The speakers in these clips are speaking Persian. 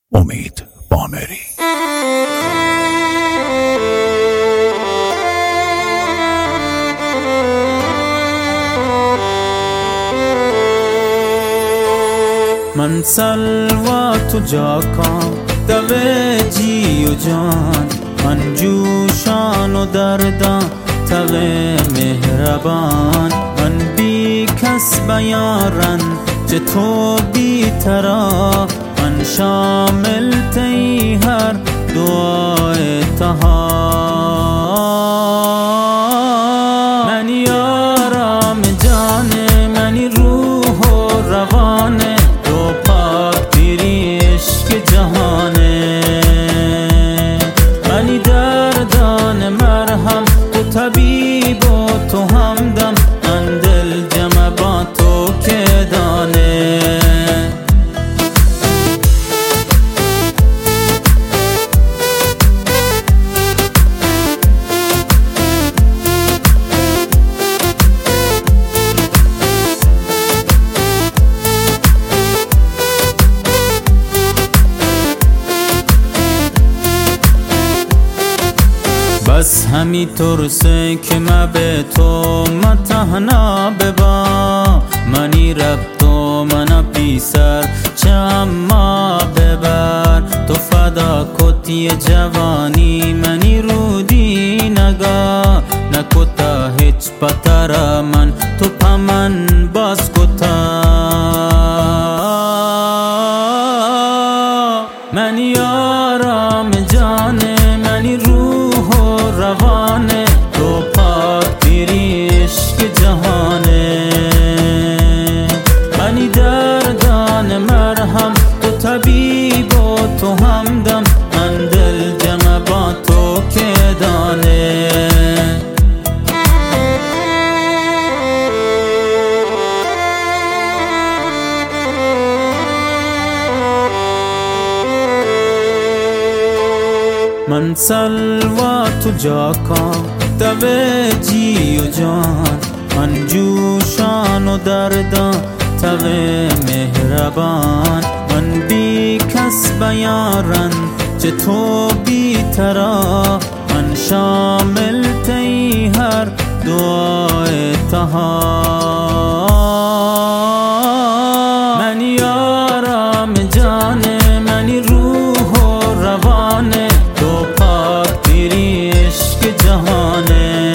امید بامری. من سلوات و جاکام دوه جی و جان، من جوشان و دردان توه مهربان. من بی کس بیارن چه تو بی ترا، من شامل تی هر دعای تها. من یارم جانه، منی روح و روانه، تو پاک دیری عشق جهانه. منی دردان مرهم، تو طبیب و تو همدم، من دل جمع با تو که دانه. بس همی ترسه که ما به تو متحنا ببا، منی رب تو منا پیسر چه اما ببر. تو فدا کتی جوانی منی رودی نگا، نکتا هیچ پتر من تو پمن باز کتا. من یارم جانه، منی روح و روانه، تو پاک دیری عشق جهانه. منی دردان مرهم، تو طبیب و تو همدم، من دل جمع با تو که دانه. من سلوات و جاکام دوه جی و جان، من جوشان و دردان توه مهربان. من بی کس بیارن چه تو بی ترا، من شامل تی هر دعای تها. من یارم جانه، منی روح و روانه، تو پاک دیری عشق جهانه.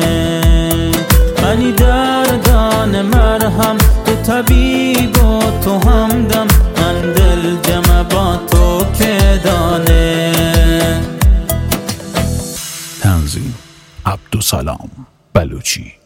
منی دردان مرهم، تو طبیب و تو همدم، من دل جمع با تو که دانه. تنظیم عبدالسلام بلوچی.